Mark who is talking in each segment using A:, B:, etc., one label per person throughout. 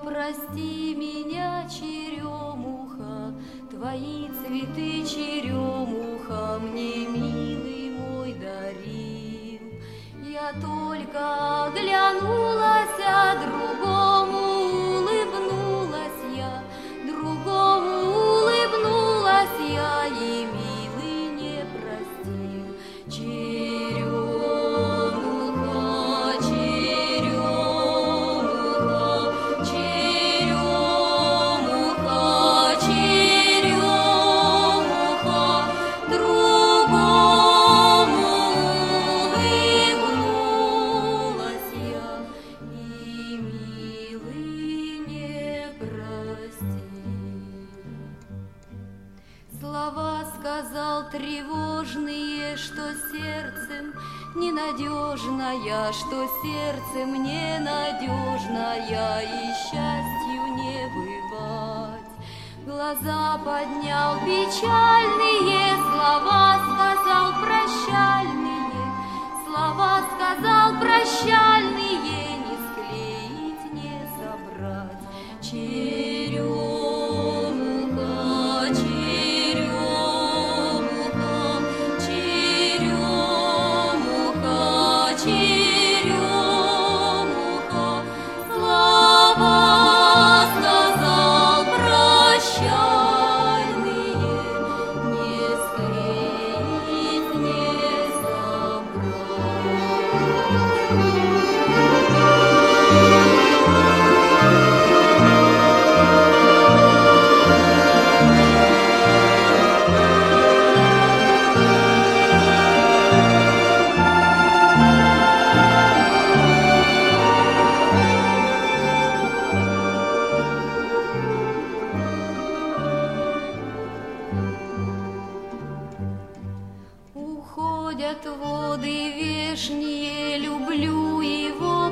A: прости меня, черемуха, твои цветы, черемуха, мне, милый мой, дарил. Я только оглянулась, а другому улыбнулась я, и милый не простил. Черемуха, черемуха, черемуха, черемуха, другому улыбнулась я, и милый не простил. Слова сказал тревожные, что сердцем ненадежная, что сердцем ненадежная, и счастью не бывать. Глаза поднял печальные, слова сказал прощальные, не склеить, не собрать. Черемуха, черемуха, черемуха, черемуха, слова сказал прощальные, не склеить, не уходят воды вешние, люблю его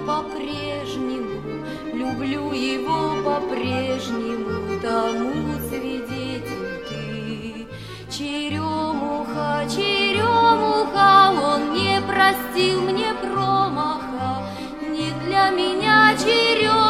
A: по-прежнему, тому свидетель ты. Черемуха, черемуха, он не простил мне промаха, не для меня черемуха.